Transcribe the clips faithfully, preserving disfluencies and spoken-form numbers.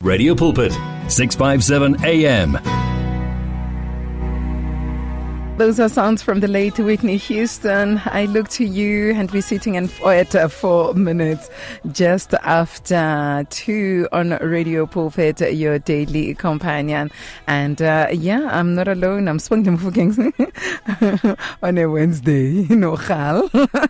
Radio Pulpit, six fifty-seven A M. Those are sounds from the late Whitney Houston. I look to you, and we're sitting in for at uh, four minutes just after two on Radio Pulpit, your daily companion. And uh, yeah, I'm not alone. I'm speaking on a Wednesday, you know, Khal.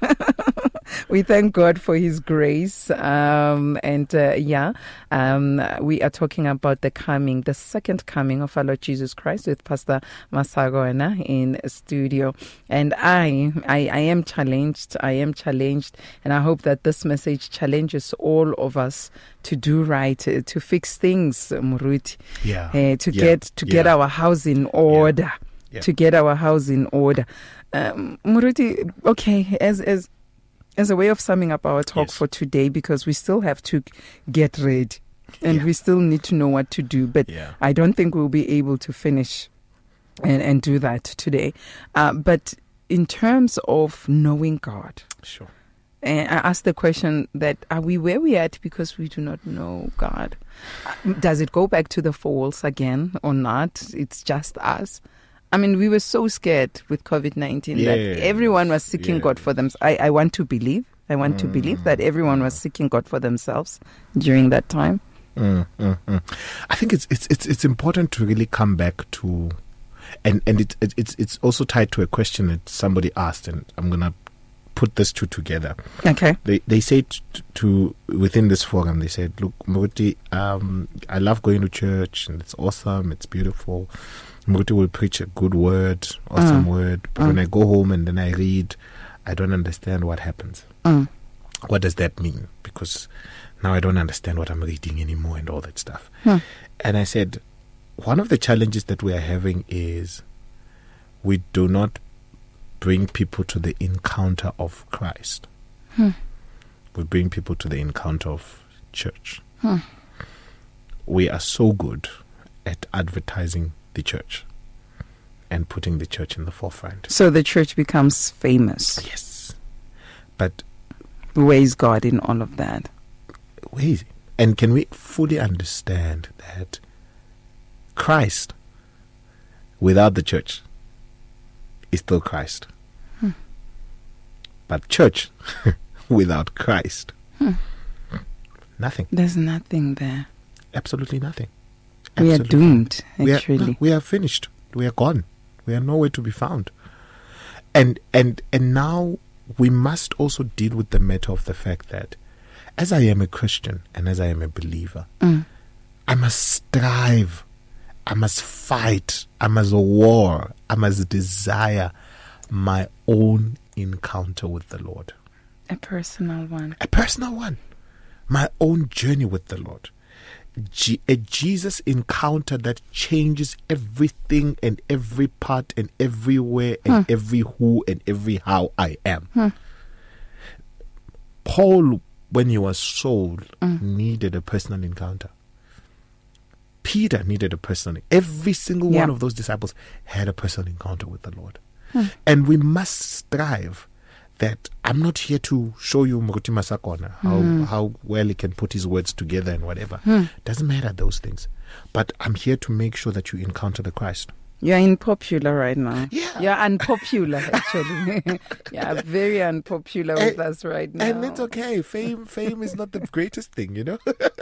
We thank God for His grace. Um, and uh, yeah, um, we are talking about the coming, the second coming of our Lord Jesus Christ with Pastor Masagona in studio. And I, I, I am challenged. I am challenged. And I hope that this message challenges all of us to do right, uh, to fix things, Muruti. Yeah. Uh, to yeah. get to yeah. get our house in order. Yeah. Yeah. To get our house in order. Um, Muruti, okay, as as as a way of summing up our talk yes. for today, because we still have to get ready and yeah. we still need to know what to do. But yeah. I don't think we'll be able to finish and, and do that today. Uh, but in terms of knowing God, sure. And I asked the question that, are we where we are at because we do not know God? Does it go back to the falls again or not? It's just us. I mean, we were so scared with covid nineteen yeah. that everyone was seeking yeah. God for themselves. I, I want to believe. I want mm. to believe that everyone was seeking God for themselves during that time. Mm, mm, mm. I think it's it's it's it's important to really come back to, and and it, it it's it's also tied to a question that somebody asked, and I'm gonna put this two together. Okay. They they say to, to within this forum, they said, look, Muruti, um, I love going to church and it's awesome, it's beautiful. Muruti will preach a good word, awesome mm. word, but mm. when I go home and then I read, I don't understand what happens. Mm. What does that mean? Because now I don't understand what I'm reading anymore and all that stuff. Mm. And I said, one of the challenges that we are having is we do not bring people to the encounter of Christ. Mm. We bring people to the encounter of church. Mm. We are so good at advertising the church and putting the church in the forefront. So the church becomes famous. Yes. But where is God in all of that? Where is he? And can we fully understand that Christ without the church is still Christ? Hmm. But church without Christ, hmm. nothing. There's nothing there. Absolutely nothing. We Absolutely. are doomed, actually. We are, no, we are finished. We are gone. We are nowhere to be found. And and and now we must also deal with the matter of the fact that as I am a Christian and as I am a believer, mm. I must strive. I must fight. I must war. I must desire my own encounter with the Lord. A personal one. A personal one. My own journey with the Lord. G- a Jesus encounter that changes everything and every part and everywhere and hmm. every who and every how I am. Hmm. Paul, when he was sold, mm. needed a personal encounter. Peter needed a personal. Every single yeah. one of those disciples had a personal encounter with the Lord. Hmm. And we must strive that I'm not here to show you Muruti Masakona, how, mm. how well he can put his words together and whatever. Mm. Doesn't matter those things. But I'm here to make sure that you encounter the Christ. You're unpopular right now. Yeah. You're unpopular, actually. Yeah, very unpopular with and, us right now. And it's okay. Fame, fame is not the greatest thing, you know.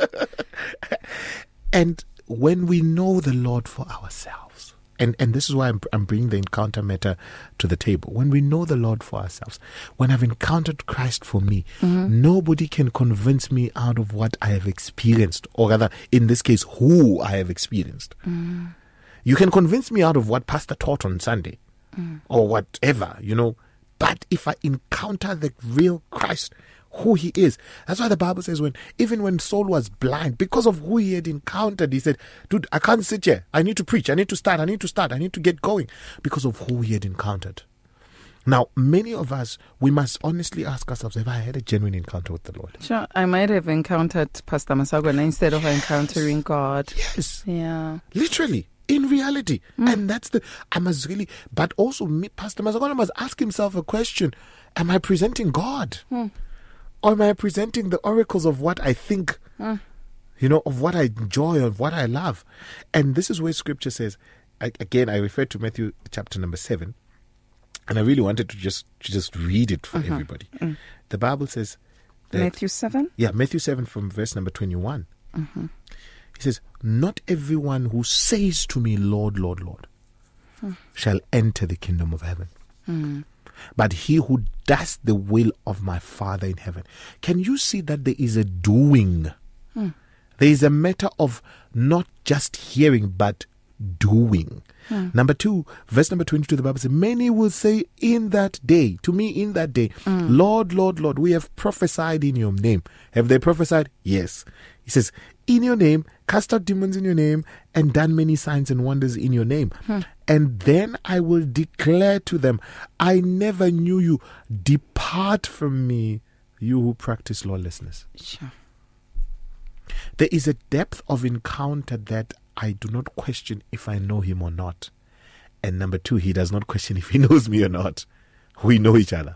And when we know the Lord for ourselves, And and this is why I'm, I'm bringing the encounter matter to the table. When we know the Lord for ourselves, when I've encountered Christ for me, mm-hmm. nobody can convince me out of what I have experienced, or rather, in this case, who I have experienced. Mm. You can convince me out of what Pastor taught on Sunday, mm. or whatever, you know. But if I encounter the real Christ, who he is. That's why the Bible says when even when Saul was blind, because of who he had encountered, he said, dude, I can't sit here. I need to preach. I need to start. I need to start. I need to get going because of who he had encountered. Now, many of us, we must honestly ask ourselves, have I had a genuine encounter with the Lord? Sure. I might have encountered Pastor Masagona instead of yes. encountering God. Yes. Yeah. Literally. In reality. Mm. And that's the, I must really, but also me, Pastor Masagona must ask himself a question. Am I presenting God? Mm. Or am I presenting the oracles of what I think mm. you know, of what I enjoy, of what I love. And this is where scripture says, I, again, I refer to Matthew chapter number seven, and I really wanted to just to just read it for uh-huh. everybody. Mm. The Bible says, that, Matthew seven? Yeah, Matthew seven from verse number twenty-one. Uh-huh. He says, not everyone who says to me, Lord, Lord, Lord, hmm. shall enter the kingdom of heaven. Hmm. But he who does the will of my Father in heaven. Can you see that there is a doing? Hmm. There is a matter of not just hearing, but doing. Hmm. Number two, verse number twenty-two, the Bible says, many will say in that day, to me in that day, hmm. Lord, Lord, Lord, we have prophesied in your name. Have they prophesied? Yes. He says, in your name, cast out demons in your name, and done many signs and wonders in your name. Hmm. And then I will declare to them, I never knew you. Depart from me, you who practice lawlessness. Sure. There is a depth of encounter that I do not question if I know him or not. And number two, he does not question if he knows me or not. We know each other.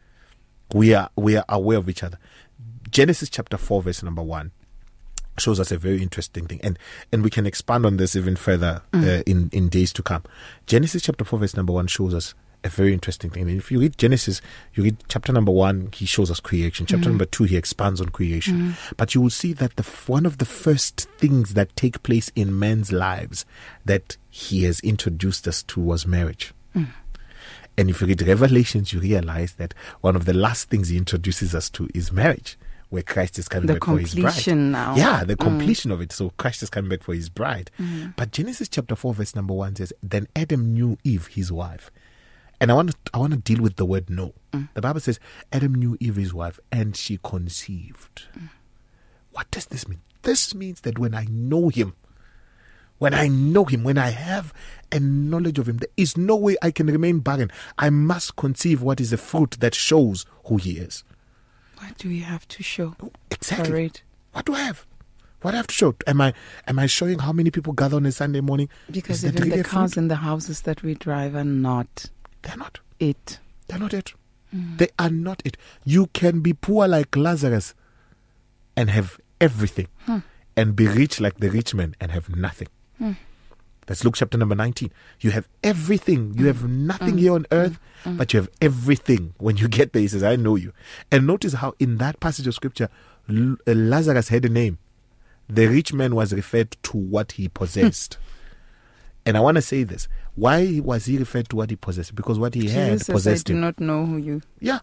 We are we are aware of each other. Genesis chapter four, verse number one. Shows us a very interesting thing, and and we can expand on this even further mm. uh, in in days to come. Genesis chapter four verse number one shows us a very interesting thing. And if you read Genesis, you read chapter number one, he shows us creation. Chapter mm. number two, he expands on creation. Mm. But you will see that the one of the first things that take place in men's lives that he has introduced us to was marriage. Mm. And if you read Revelations, you realize that one of the last things he introduces us to is marriage, where Christ is coming the back for his bride. Completion now. Yeah, the completion mm. of it. So Christ is coming back for his bride. Mm. But Genesis chapter four, verse number one says, then Adam knew Eve, his wife. And I want to I want to deal with the word know. Mm. The Bible says, Adam knew Eve, his wife, and she conceived. Mm. What does this mean? This means that when I know him, when I know him, when I have a knowledge of him, there is no way I can remain barren. I must conceive what is a fruit that shows who he is. What do you have to show? Exactly. Right. What do I have? What do I have to show? Am I am I showing how many people gather on a Sunday morning? Because even really the cars fruit? And the houses that we drive are not. They're not. It. They're not it. Mm. They are not it. You can be poor like Lazarus and have everything. Hmm. And be rich like the rich man and have nothing. Hmm. That's Luke chapter number nineteen. You have everything. You have nothing mm. here on earth, mm. but you have everything. When you get there, he says, I know you. And notice how in that passage of scripture, L- Lazarus had a name. The rich man was referred to what he possessed. And I want to say this. Why was he referred to what he possessed? Because what he Jesus had says, possessed him. I do not know who you. Yeah.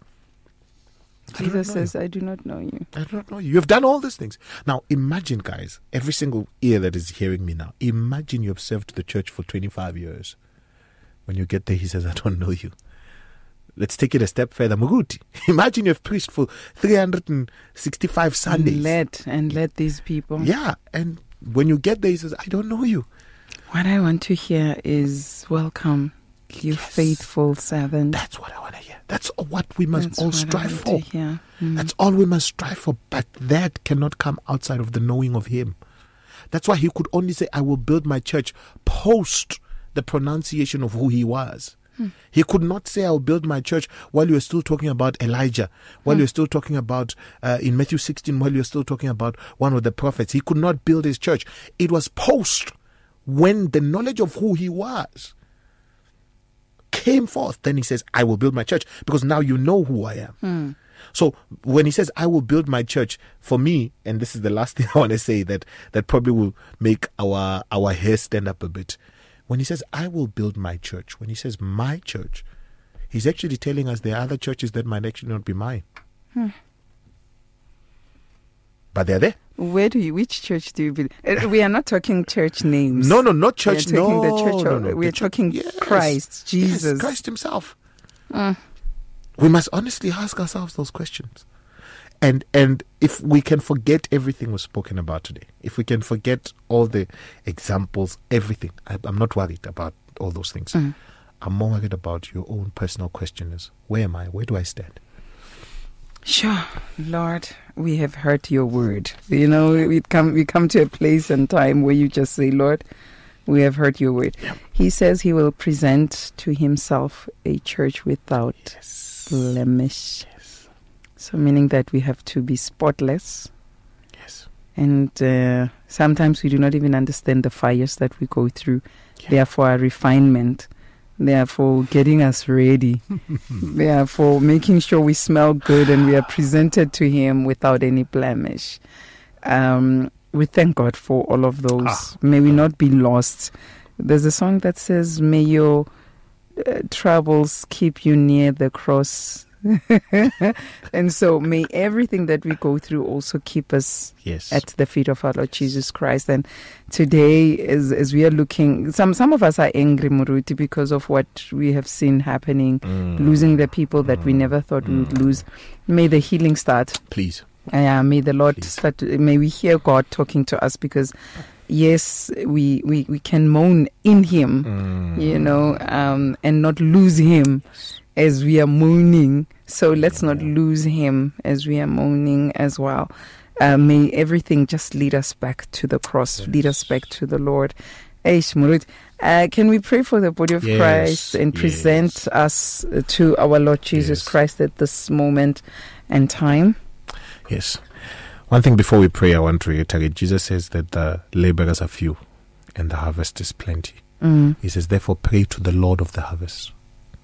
Jesus I says, you. I do not know you. I do not know you. You have done all these things. Now, imagine, guys, every single ear that is hearing me now, imagine you have served the church for twenty-five years. When you get there, he says, I don't know you. Let's take it a step further. Muguti, imagine you have preached for three hundred sixty-five Sundays. And let, and let these people. Yeah, and when you get there, he says, I don't know you. What I want to hear is, welcome, you yes. faithful servant. That's what I want to hear. That's what we must That's all strive for. Mm. That's all we must strive for. But that cannot come outside of the knowing of him. That's why he could only say, I will build my church post the pronunciation of who he was. Hmm. He could not say, I'll build my church while you were still talking about Elijah, while hmm. you were still talking about, uh, in Matthew sixteen, while you were still talking about one of the prophets. He could not build his church. It was post, when the knowledge of who he was came forth. Then he says, I will build my church, because now you know who I am. Hmm. So when he says, I will build my church, for me, and this is the last thing I want to say that, that probably will make our, our hair stand up a bit. When he says, I will build my church, when he says my church, he's actually telling us there are other churches that might actually not be mine. Hmm. But they're there. Where do you, which church do you believe? Uh, we are not talking church names. No, no, not church. We are talking no, the church. no, Of, no, we are talking yes, Christ, Jesus. Yes, Christ himself. Uh. We must honestly ask ourselves those questions. And and if we can forget everything we've spoken about today, if we can forget all the examples, everything, I, I'm not worried about all those things. Mm. I'm more worried about your own personal question is, where am I? Where do I stand? Sure, Lord, we have heard your word. You know, we come we come to a place and time where you just say, Lord, we have heard your word. Yeah. He says he will present to himself a church without yes. blemish. Yes. So meaning that we have to be spotless. Yes. And uh, sometimes we do not even understand the fires that we go through. Yeah. They are for our refinement. They are for getting us ready. They are for making sure we smell good and we are presented to Him without any blemish. Um, we thank God for all of those. Ah. May we not be lost. There's a song that says, may your uh, troubles keep you near the cross. And so may everything that we go through also keep us Yes. at the feet of our Lord Jesus Christ. And today, as, as we are looking, some some of us are angry, Muruti, because of what we have seen happening, Mm. losing the people that we never thought we would lose. May the healing start. Please. Uh, may the Lord Please. start. To, may we hear God talking to us, because yes, we we, we can moan in Him, Mm. you know, um, and not lose Him as we are mourning. So let's not lose Him as we are mourning as well. Uh, may everything just lead us back to the cross, Yes. lead us back to the Lord. Eish, Murut, uh, can we pray for the body of Yes, Christ and present yes. us uh, to our Lord Jesus Yes. Christ at this moment and time? Yes. One thing before we pray, I want to reiterate. Jesus says that the laborers are few and the harvest is plenty. Mm. He says, therefore, pray to the Lord of the harvest.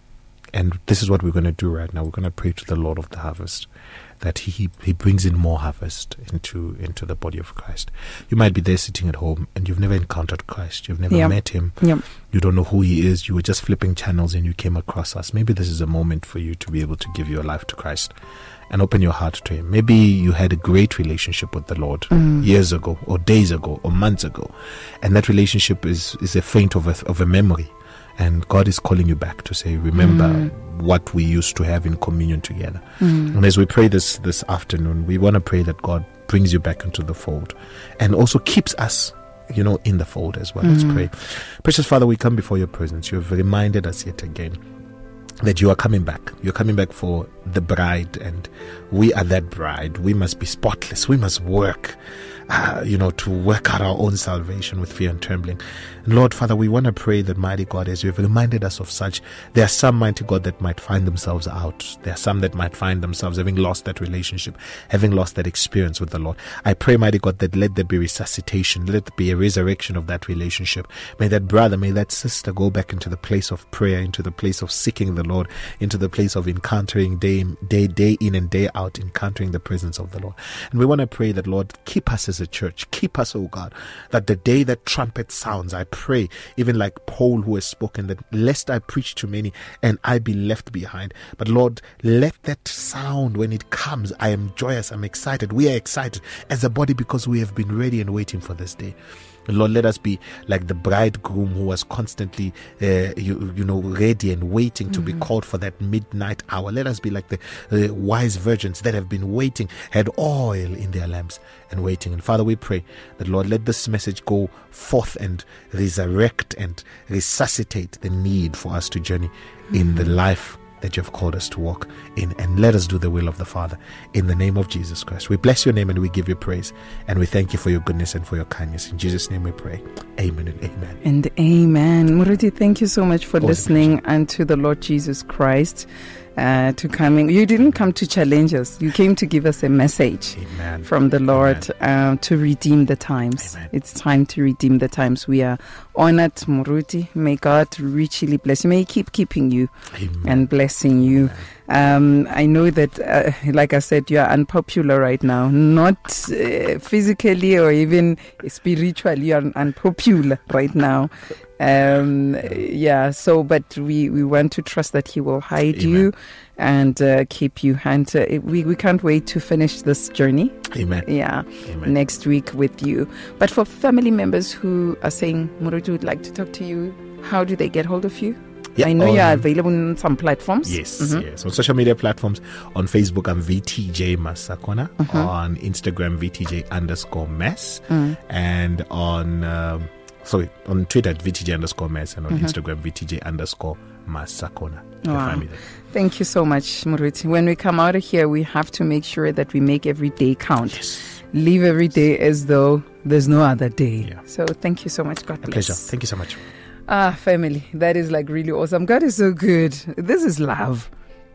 And this is what we're going to do right now. We're going to pray to the Lord of the harvest, that he, he he brings in more harvest into into the body of Christ. You might be there sitting at home and you've never encountered Christ. You've never Yep. met Him. Yep. You don't know who He is. You were just flipping channels and you came across us. Maybe this is a moment for you to be able to give your life to Christ and open your heart to Him. Maybe you had a great relationship with the Lord Mm. years ago or days ago or months ago, and that relationship is, is a faint of a, of a memory. And God is calling you back to say, remember Mm. what we used to have in communion together. Mm. And as we pray this this afternoon, we want to pray that God brings you back into the fold and also keeps us, you know, in the fold as well. Let's Mm. pray. Precious Father, we come before your presence. You have reminded us yet again that you are coming back. You're coming back for the bride, and we are that bride. We must be spotless. We must work, uh, you know, to work out our own salvation with fear and trembling. And Lord, Father, we want to pray that, mighty God, as you have reminded us of such, there are some, mighty God, that might find themselves out. There are some that might find themselves having lost that relationship, having lost that experience with the Lord. I pray, mighty God, that let there be resuscitation. Let there be a resurrection of that relationship. May that brother, may that sister go back into the place of prayer, into the place of seeking the Lord, into the place of encountering day, day, day in and day out, encountering the presence of the Lord. And we want to pray that, Lord, keep us as a church. Keep us, oh God, that the day that trumpet sounds, I pray, even like Paul who has spoken, that lest I preach to many and I be left behind. But Lord, let that sound, when it comes, I am joyous, I'm excited. We are excited as a body because we have been ready and waiting for this day. Lord, let us be like the bridegroom who was constantly, uh, you, you know, ready and waiting to mm-hmm. be called for that midnight hour. Let us be like the uh, wise virgins that have been waiting, had oil in their lamps and waiting. And Father, we pray that, Lord, let this message go forth and resurrect and resuscitate the need for us to journey mm-hmm. in the life that you have called us to walk in, and let us do the will of the Father in the name of Jesus Christ. We bless your name and we give you praise, and we thank you for your goodness and for your kindness. In Jesus' name we pray. Amen and amen. And amen. Muruti, thank you so much for Always listening unto the Lord Jesus Christ. Uh, to coming, you didn't come to challenge us. You came to give us a message Amen. from the Lord uh, to redeem the times. Amen. It's time to redeem the times. We are honored, Muruti. May God richly bless you. May He keep keeping you Amen. and blessing you. Um, I know that, uh, like I said, you are unpopular right now. Not uh, physically or even spiritually, you are unpopular right now. Um, yeah, so, but we, we want to trust that He will hide Amen. you and uh, keep you. And uh, we, we can't wait to finish this journey. Amen. Yeah, Amen. next week with you. But for family members who are saying, Muruti would like to talk to you, how do they get hold of you? Yeah, I know on, you are available on some platforms. Yes, Mhm. yes. On social media platforms, on Facebook, I'm V T J Masakona. Mhm. On Instagram, V T J underscore mess. Mm. And on, um, sorry, on Twitter, V T J underscore mess. And on Mhm. Instagram, V T J underscore Masakona. You can Wow. find me there. Thank you so much, Muruti. When we come out of here, we have to make sure that we make every day count. Yes. Live every day as though there's no other day. Yeah. So thank you so much. God A bless. pleasure. Thank you so much. Ah, family, that is like really awesome. God is so good. This is love.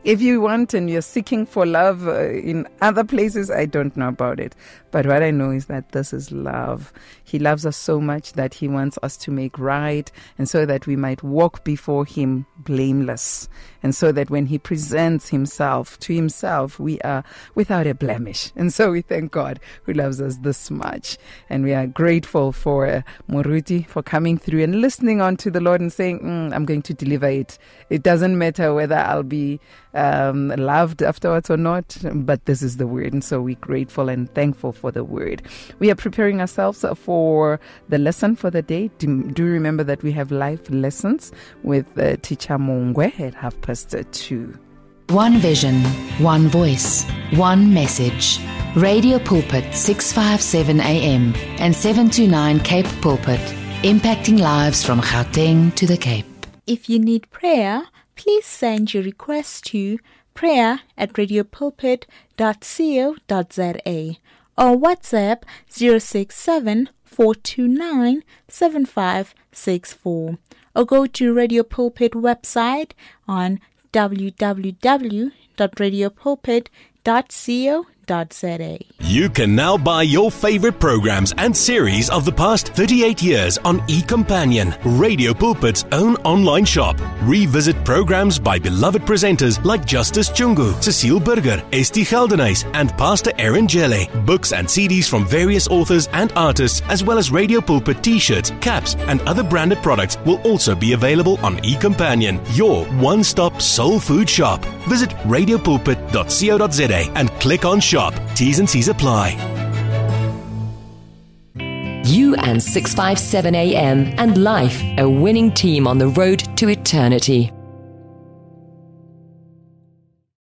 If you want and you're seeking for love uh, in other places, I don't know about it. But what I know is that this is love. He loves us so much that he wants us to make right, and so that we might walk before him blameless. And so that when he presents himself to himself, we are without a blemish. And so we thank God who loves us this much. And we are grateful for uh, Moruti for coming through and listening on to the Lord and saying, mm, I'm going to deliver it. It doesn't matter whether I'll be um, loved afterwards or not, but this is the word. And so we're grateful and thankful for the word. We are preparing ourselves for the lesson for the day. Do, do remember that we have life lessons with uh, Teacher Mongwe at half past two. One vision, one voice, one message. Radio Pulpit six fifty-seven A M and seven to nine Cape Pulpit, impacting lives from Gauteng to the Cape. If you need prayer, please send your request to prayer at radiopulpit dot co dot za or WhatsApp zero six seven, four two nine, seven five six four, or go to Radio Pulpit website on w w w dot radiopulpit dot co dot za. You can now buy your favorite programs and series of the past thirty-eight years on eCompanion, Radio Pulpit's own online shop. Revisit programs by beloved presenters like Justice Chungu, Cecile Burger, Esti Geldenhuys, and Pastor Aaron Jelle. Books and C Ds from various authors and artists, as well as Radio Pulpit t-shirts, caps, and other branded products will also be available on eCompanion, your one-stop soul food shop. Visit radio pulpit dot co dot za and click on shop. T's and C's apply. You and six fifty-seven A M and life, a winning team on the road to eternity.